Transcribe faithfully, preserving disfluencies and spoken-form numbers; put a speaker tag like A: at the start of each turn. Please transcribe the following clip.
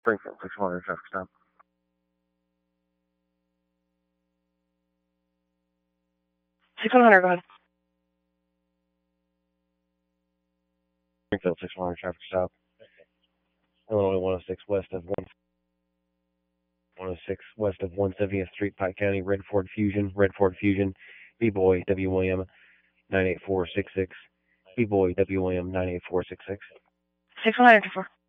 A: Springfield, six one hundred traffic stop.
B: six one hundred, go ahead.
A: Springfield, six one hundred traffic stop. Illinois one oh six west of one oh six west of one seventieth Street, Pike County, Red Ford Fusion, Red Ford Fusion, B-Boy W William nine eight four six six, B-Boy W William nine eight four six six.
B: six one hundred two four.